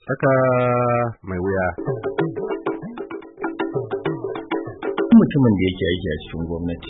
Tsaka mai wuya. Mutumin da yake aiki a cikin gwamnati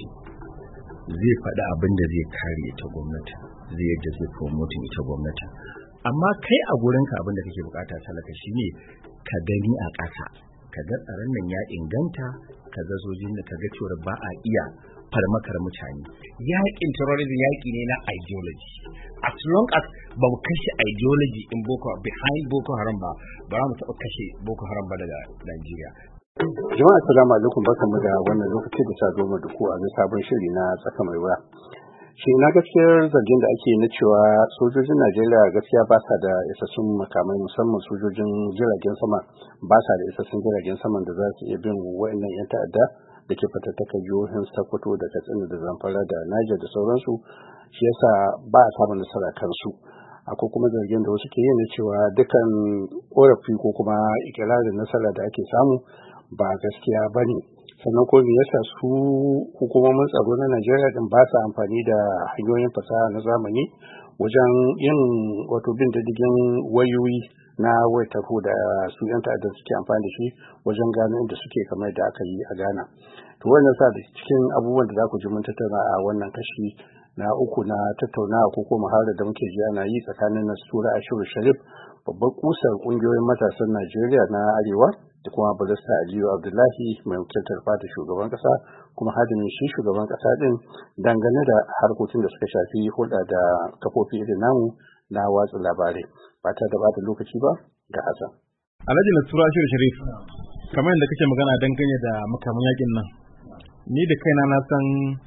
zai faɗi abin da zai kare ita gwamnati, zai yadda zai promoting ita gwamnati. Amma kai a gurinka abin da kake bukata talaka shine ka gani a ƙasa, ka ga tsaron nan ya inganta, ka ga sojin da ka ga cewa ba a iya farmakar mutane. Yaƙin terrorism yaƙi ne na ideology. As long as ba mu kashe ideology in behind Boko Haram ba mu taɓa kashe Boko Haram ba daga Najeriya. Jama'a assalamu alaikum, barkamu da wannan lokaci da sa goma da ku a sabon shiri na tsaka mai wuya. Shi na gaskiyar zargin da ake na cewa sojojin Najeriya gaskiya ba sa da isassun makamai, musamman sojojin jiragen sama ba sa da isassun jiragen saman da za su iya bin wa'annan 'yan ta'adda da ke fatattakar jihohin Sokoto da Katsina da Zamfara da Niger da sauransu, shi yasa ba a samun nasara kansu. Akwai kuma zargin da wasu ke yi na cewa dukan korafi ko kuma ikirarin nasara da ake samu ba gaskiya ba ne. Sannan ko me yasa su hukumomin tsaro na Najeriya din ba su amfani da hanyoyin fasaha na zamani wajen yin wato bin diddigin wayoyi na wayar tarho da su yan ta'adda suke amfani da shi wajen gano inda suke, kamar da aka yi a Ghana. To wannan sa da cikin abubuwan da za ku ji mun tattauna a wannan kashi na uku na tattaunawa ko kuma muhawara da muke ji ana yi tsakanin Nastura Ashiru Sharif, babbar kusar kungiyoyin matasan Najeriya na Arewa, da kuma Barista Aliyu Abdullahi, mai wakiltar fata shugaban kasa kuma hadimin shi shugaban kasa din, dangane da harkokin da suka shafi hulɗa da kafofi irin namu na watsa labarai. Ba ta da bata lokaci ba ga Hassan. Alhaji Nastura Ashiru Sharif, kamar yadda kake magana dangane da makaman yakin nan, ni da kaina na san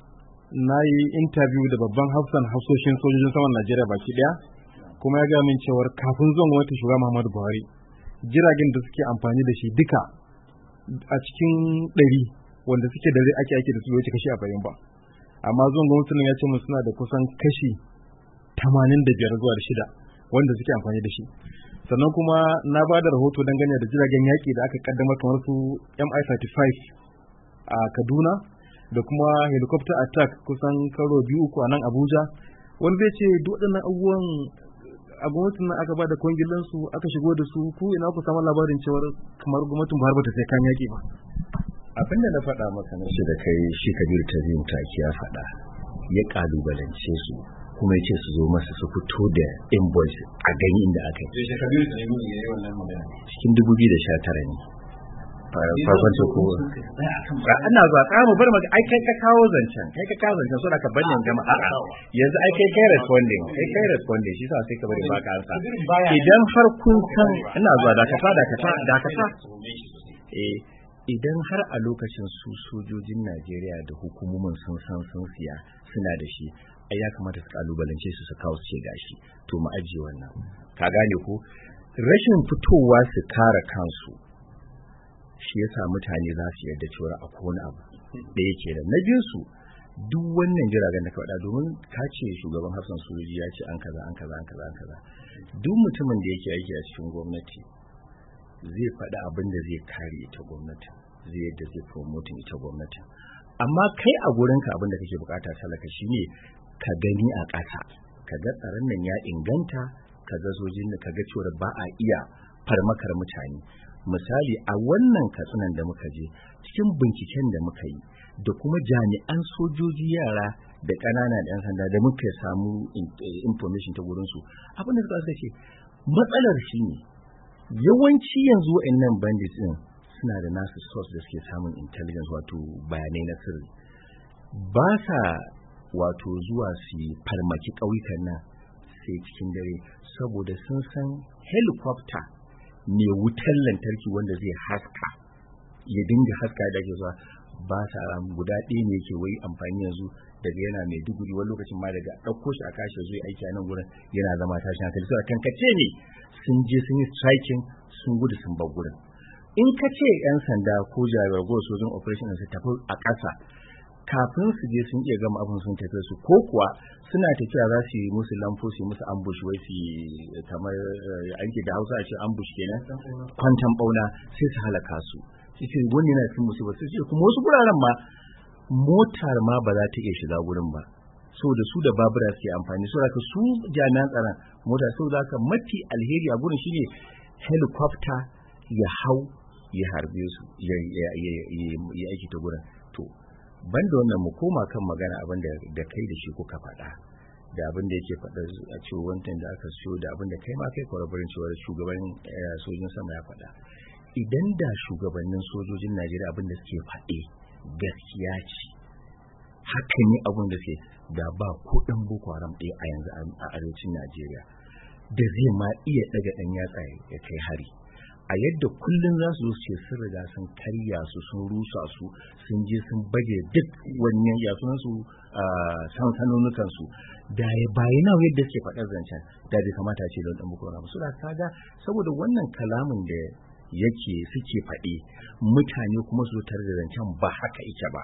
na yi interview da babban hafsoshin sojojin saman Najeriya baki daya, kuma ya ga min cewar kafin zuwan gwamnatin shugaba Muhammadu Buhari, jiragen da suke amfani da shi duka a cikin 100 wanda suke da ake aiki da su wuce kashi 40 ba. Amma zuwan gwamnatin ya ce mun suna da kusan kashi 85 zuwa 6 wanda suke amfani da shi. Sannan kuma na ba da rahoto dangane da jiragen yaƙi da aka kaddamar kamar su Mi-35 a Kaduna, da kuma helicopter attack kusan karo 2-3 a nan Abuja. Wani zai ce duk waɗannan abubuwan a gwamnatin nan aka ba da kwangilan su, aka shigo da su, ku ina ku samu labarin cewar kamar gwamnatin Buhari ba ta sai kan yaƙi ba. Abin da na faɗa maka na shi da kai shi Kabir Tazim Taki ya faɗa, ya ƙalubalance su kuma ya ce su zo masa su fito da invoice a gani inda aka yi. Cikin 2019 ne. Farkon ta kowa. Ana zaɓa mu bar maka ai kai ka kawo zancen so da ka bani jama'a. Yanzu ai kai responding shi sa sai ka bari baka ansa. Idan har kun san ina zuwa dakata. Idan har a lokacin su sojojin Najeriya da hukumomin sun san sun siya suna da shi, ai ya kamata su kalubalance su kawo su ce gashi, to mu ajiye wannan. Ka gane ko? Rashin fitowa su kare kansu shi yasa mutane za su yarda cewa akwai wani abu da yake da. Na biyu su duk wannan jiragen da ka faɗa, domin ka ce shugaban hafsan sojoji ya ce an kaza. Duk mutumin da yake aiki a cikin gwamnati zai faɗi abin da zai kare ita gwamnati, zai yadda zai promoting ita gwamnati. Amma kai a gurinka abin da kake bukata talaka shine ka gani a ƙasa, ka ga tsaron nan ya inganta, ka ga sojin da ka ga cewa ba a iya farmakar mutane. Misali a wannan katsinan da muka je, cikin binciken da muka yi da kuma jami'an sojoji yara da ƙanana da 'yan sanda da muka samu information ta gurinsu, abin da suka ce matsalar shi ne yawanci yanzu wa'annan bandits din suna da nasu source da suke samun intelligence, wato bayanai na sirri. Ba sa wato zuwa su farmaki ƙauyukan nan sai cikin dare, saboda sun san helicopter mai wutar lantarki wanda zai haska ya dinga haska da ke zuwa ba sa guda ɗaya ne yake wai amfani yanzu daga yana mai duguri, wani lokacin ma daga ɗauko shi a kashe zuwa aiki a nan gurin yana zama tashin hankali. Sai kankace ne sun je sun yi striking sun gudu sun bar gurin. In ka ce 'yan sanda ko jami'ar go sojin operation su tafi a ƙasa, kafin su je sun iya gama abin sun tafi su, ko kuwa suna tafiya za su yi musu lamfo, su yi musu ambush, wai su kamar aiki da Hausa a ce ambush kenan, kwantan bauna, sai su halaka su. Sai wani yana cin musu ba, sai kuma wasu guraren ma motar ma ba za ta iya shiga gurin ba, saboda su da babura suke amfani, saboda su jami'an tsaron mota, saboda haka mafi alheri a gurin shine helicopter ya hau ya harbe su ya aiki ta gurin. To banda wannan mu koma kan magana abin da kai da shi kuka faɗa da abin da yake faɗa a cewa wancan da aka siyo da abin da kai ma kai kwarabarin cewa shugaban sojin sama ya faɗa. Idan da shugabannin sojojin Najeriya abin da suke faɗe gaskiya ce, haka ne abin da suke, da ba ko ɗan Boko Haram ɗaya a yanzu a arewacin Najeriya da zai ma iya ɗaga ɗan yatsa ya kai hari. A yadda kullum za su zo su ce sun riga sun karya su, sun rusa su, sun je sun baje duk wannan yasunan su sansanonukan su, da ya bayi nawa yadda suke faɗar zancen da bai kamata ce don ɗan Boko Haram. So da kaga saboda wannan kalamin da yake suke faɗi mutane kuma su tar da zancen ba haka ike ba,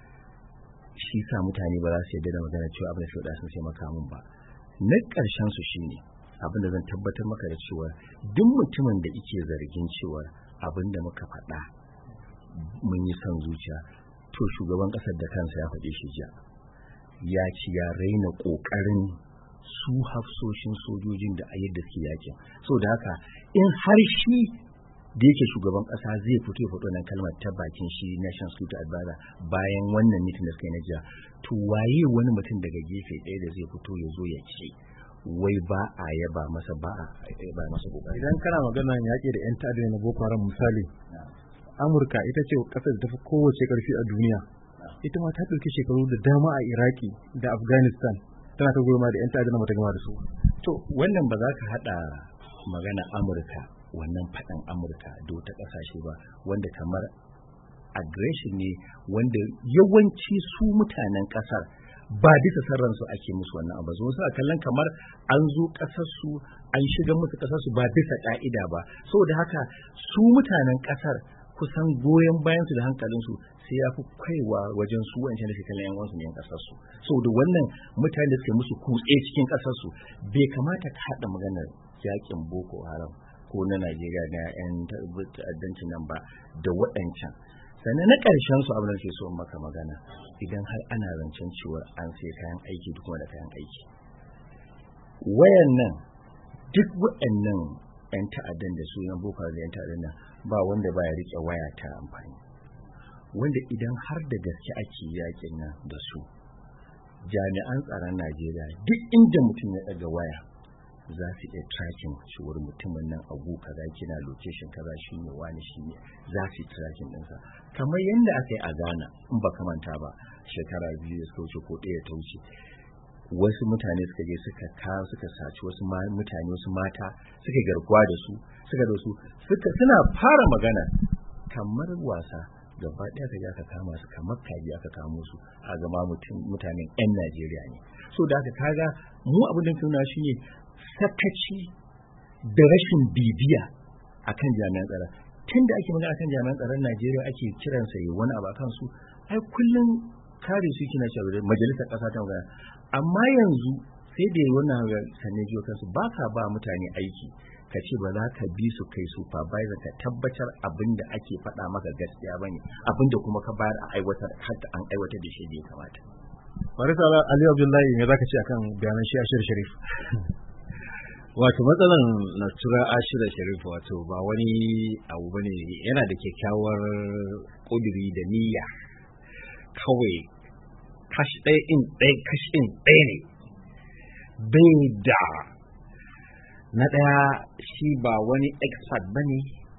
shi sa mutane ba za su yarda da magana cewa abin da su da sun sai makamun ba. Na ƙarshen su shine abin da zan tabbatar maka da cewa duk mutumin da yake zargin cewa abin da muka faɗa mun yi son zuciya, to shugaban ƙasar da kansa ya faɗe shi jiya, ya ci ya raina ƙoƙarin su hafsoshin sojojin da a yadda suke yakin. So da haka in har shi da yake shugaban ƙasa zai fito nan kalmar ta bakin shi National Security Advisor bayan wannan mitin da suka yi na jiya, to waye wani mutum daga gefe ɗaya da zai fito ya zo ya ce wai ba a yaba masa ba masa kokari. Idan kana magana yaƙi da 'yan ta'adda na Boko Haram misali, Amurka ita ce ƙasar da ta fi kowace ƙarfi a duniya, ita ma ta ɗauki shekaru da dama a Iraki da Afghanistan tana ta goma da 'yan ta'adda na mata gama da su. To wannan ba za ka haɗa magana Amurka, wannan faɗan Amurka da wata ƙasashe ba, wanda kamar aggression ne wanda yawanci su mutanen ƙasar ba bisa sarransu ake musu wannan abu. Zo suna kallon kamar an zo ƙasarsu an shiga musu ƙasarsu ba bisa ƙa'ida ba, saboda haka su mutanen ƙasar kusan goyon bayansu da hankalinsu sai ya fi kaiwa wajen su wancan da ke kallon yan wasu ne yan ƙasarsu. Saboda wannan mutane da suke musu kutse cikin ƙasarsu, bai kamata ka haɗa maganar yakin Boko Haram ko na Najeriya na 'yan ta'addancin nan ba da waɗancan. Sannan na ƙarshen su abin da ke so maka magana, idan har ana zancen cewa an sai kayan aiki duk wanda kayan aiki, wayan nan duk waɗannan 'yan ta'addan da su yan Boko Haram da 'yan ta'addan nan ba wanda ba ya riƙe waya ta amfani, wanda idan har da gaske ake yakin nan da su, jami'an tsaron Najeriya duk inda mutum ya ɗaga waya za su iya tracking cewar mutumin nan abu kaza kina location kaza shine wani shine, za su yi tracking ɗinsa kamar yadda aka yi a Ghana in ba ka manta ba shekara 2 da suka wuce ko 1 ta wuce, wasu mutane suka je suka saci wasu mutane, wasu mata suka garkuwa da su suna fara magana kamar wasa gaba ɗaya ka aka kama su kamar kaji aka kamo su a gama mutanen 'yan Najeriya ne. So da aka kaga mu abin da tuna shi ne sakaci da rashin bibiya akan jami'an tsaron. Tun da ake magana akan jami'an tsaron Najeriya ake kiransa yi wani abu akan su, ai kullum kare su kina cewa majalisar ƙasa ta magana, amma yanzu sai da wannan sannan jiyo kansu ba ka ba mutane aiki ka ce ba za ka bi su kai supervisor ka tabbatar abin da ake faɗa maka gaskiya bane, abin da kuma ka bayar a aiwatar hatta an aiwatar da shi da ya kamata. Farisa Ali Abdullahi me zaka ce akan bayanan shi Ashir Sharif? Wato matsalan Nasura Ashir Sharif wato ba wani abu bane, yana da kyakkyawar kuduri da niyya, kawai kashi ɗaya ne bai da na ɗaya. Shi ba wani expert bane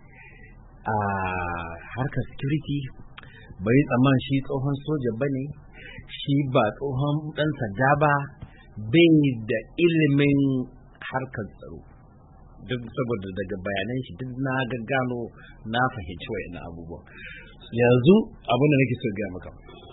a harkar security, bai tsamman shi tsohon soja bane, shi ba tsohon ɗan sanda ba, bai da ilimin harkar tsaro. Duk saboda daga bayanan shi duk na gaggano na fahimci wa'in abubuwa. Yanzu abin da nake so ga maka,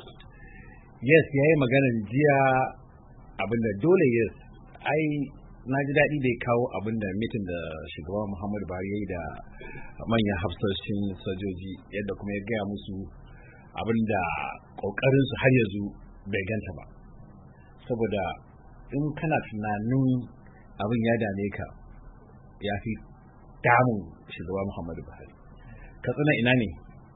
yes yayi maganar jiya abinda dole yes, ai na ji daɗi da ya kawo abinda mitin da shugaba Muhammadu Buhari ya yi da manyan hafsoshin sojoji, yadda kuma ya gaya musu abinda ƙoƙarinsu har yanzu bai ganta ba. Saboda in kana tunanin abin ya dame ka, ya fi damun shugaba Muhammadu Buhari. Katsina ina ne?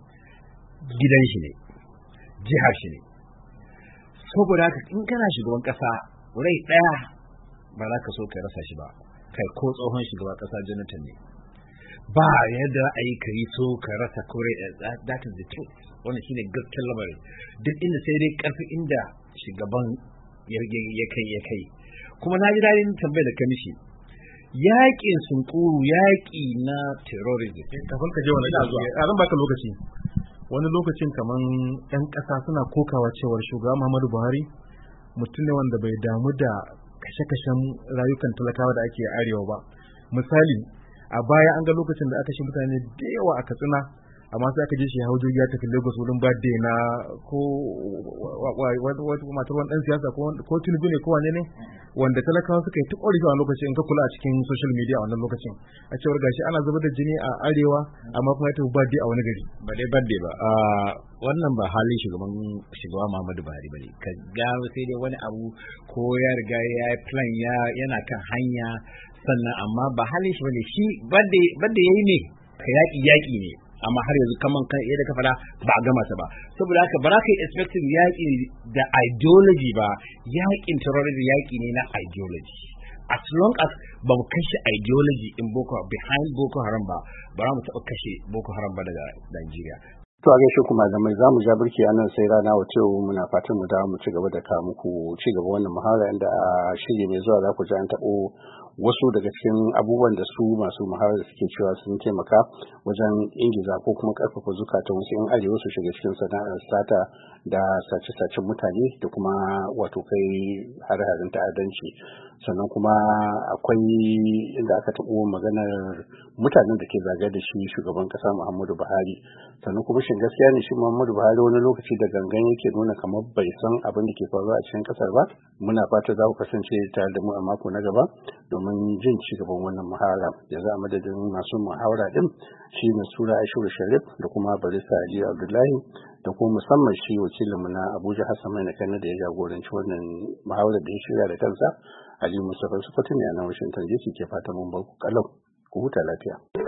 Gidan shi ne, jihar shi ne. Saboda haka in kana shugaban ƙasa rai ɗaya ba za ka so ka rasa shi ba, kai ko tsohon shugaban ƙasa Jonathan ne. ba yadda ra'ayi ka yi so ka rasa kore. That is the truth. Wannan shine gaskiyar lamarin. Duk inda sai dai karfi inda shugaban ya kai. Kuma na ji daɗin tambayar da ka mishi. Yaƙin sunkuru, yaƙi na terrorism. Kafin ka je wani zuwa. Zan baka lokaci. Wani lokacin kaman 'yan ƙasa suna kokawa cewar shugaba Muhammadu Buhari mutum ne wanda bai damu da kashe-kashen rayukan talakawa da ake arewa ba. Misali, a baya an ga lokacin da aka shi mutane da yawa a Katsina, amma sai aka je shi hau jirgi ya tafi Lagos wurin birthday na ko matar wani dan siyasa ko Tinubu ne ko wane ne, wanda talakawa suka yi ta ƙorafi a lokacin, in ka kula a cikin social media a wannan lokacin, a cewar gashi ana zubar da jini a arewa amma kuma ya tafi birthday a wani gari. Ba dai birthday ba. Wannan ba halin shugaba Muhammadu Buhari bane. Ka ga sai dai wani abu ko ya riga ya yi plan yana kan hanya, sannan amma ba halin shi bane. Shi birthday yayi ne ka yaƙi ne, amma har yanzu kaman kan yadda ka fada ba a gama ta ba. Saboda haka ba za ka yi expecting yaƙi da ideology ba. Yaƙin terrorism yaƙi ne na ideology. As long as ba mu kashe ideology in behind Boko Haram ba za mu taɓa kashe Boko Haram ba daga Najeriya. To a gaishe kuma da mai zamu ja birki a nan sai rana wace muna fatan mu dawo mu ci gaba da ka muku ci gaba wannan muhawara, inda a shiri mai zuwa za ku ji an taɓo wasu daga cikin abubuwan da su masu muhawara suke cewa sun taimaka wajen ingiza ko kuma karfafa zukatan wasu yan arewa su shiga cikin sana'ar sata da sace-sacen mutane da kuma wato kai hare-haren ta'addanci. Sannan kuma akwai inda aka taɓo maganar mutanen da ke zagaye da shi shugaban ƙasa Muhammadu Buhari. Sannan kuma shin gaskiya ne shi Muhammadu Buhari wani lokaci da gangan yake nuna kamar bai san abin da ke faruwa a cikin ƙasar ba? Muna fata za ku kasance tare da mu a mako na gaba domin jin ci gaban wannan muhawara. Yanzu a madadin masu muhawara din shi Nasura Aisha Sharif da kuma Barista Ali Abdullahi da kuma musamman shi wakilinmu na Abuja Hassan Mai Nakana da ya jagoranci wannan muhawara da ya shirya da kansa, Ali Mustapha Sokoto ne a nan Washington DC ke fata mun bar ku kalau ku huta lafiya.